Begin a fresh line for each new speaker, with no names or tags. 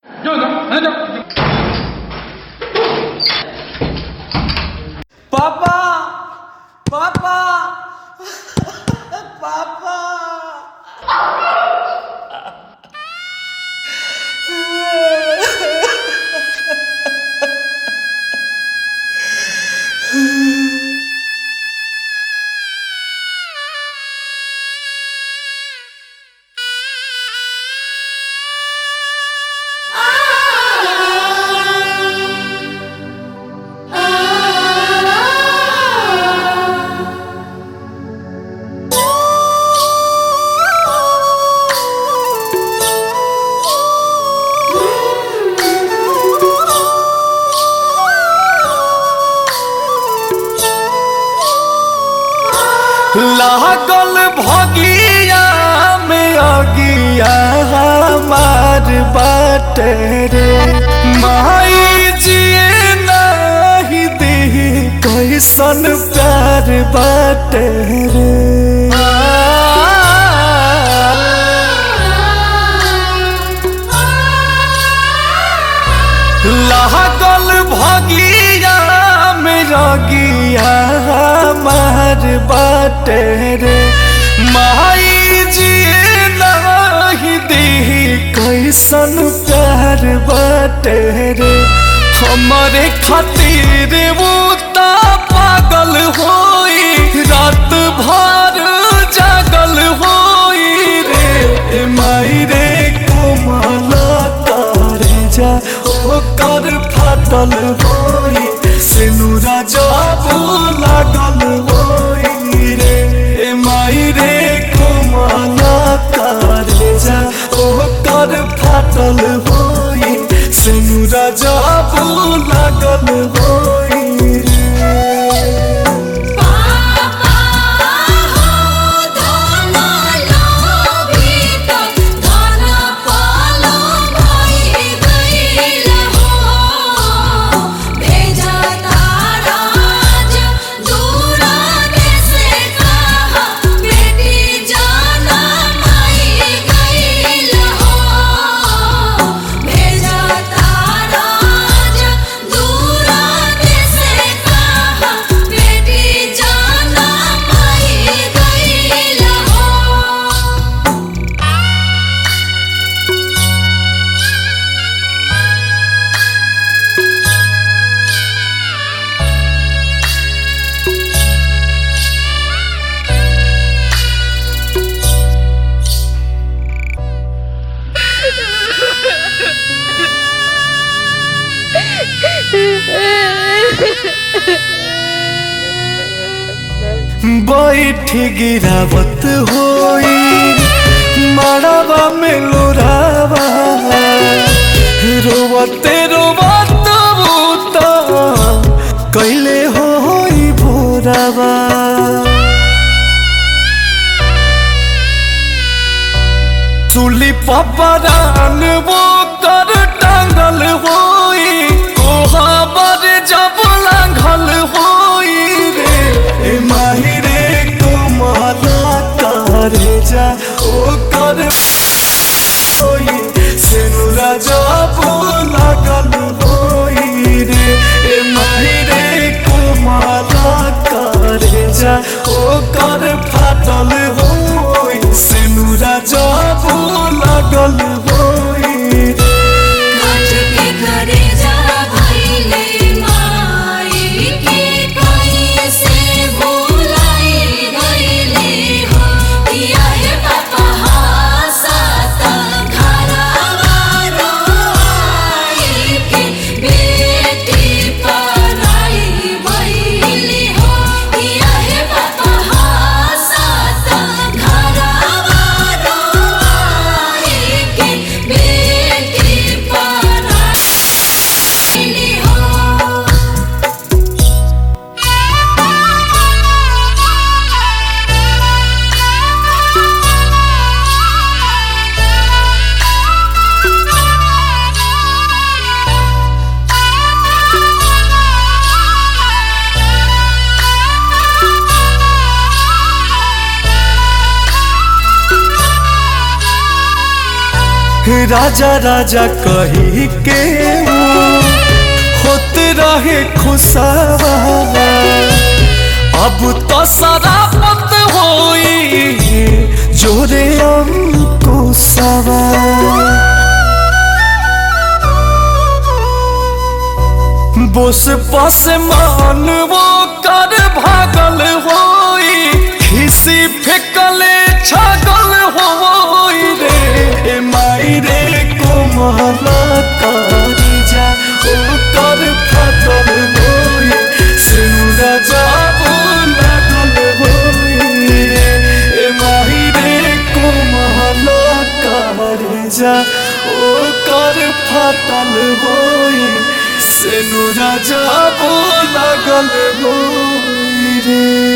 पापा पापा पापा
लागल भगिया में अगिया हमार बाटे रे माई जिए नहीं दी कैसन प्यार बाटे रे लागल भगिया में अगिया हमार बाटे रे माई जिए नहीं दी कैसन प्यार बाटे रे हमारे खातिर वो ता पागल होई रात भर जागल होई रे माई रे कोमला तारे जा ओकर फाटल होई सिनुरा जाबू लागल होई रे माई रे कोमला तारे जा ओकर फाटल होई सिनुरा जाबू लागल होई बैठ गिरावत होई मड़वा में लोरावा रोवते रोवत बूता कैले होई भोरावा चुली पपरान वो कर टांगल होई कोहाबर जब लांघल होई रे माही रे कोमला तारे जा ओकर होई सिनुरा जाबू लागल होई रे माही रे कोमला तारे जा ओकर फाटल होई सिनुरा जाबू लागल होई
Papa,
राजा राजा कही के होते रहे खुशवा अब तो शराबत होई जोरे अंकुशवा बोस पास मान वो कर भागल होई खिसी फेकले छागल होई रे माई रे कोमला करी जा ओ कर फटल होई सिनुरा जाबो लागल होई रे माई रे कोमला करी जा ओ कर फटल होई सिनुरा जाबो लागल होई रे।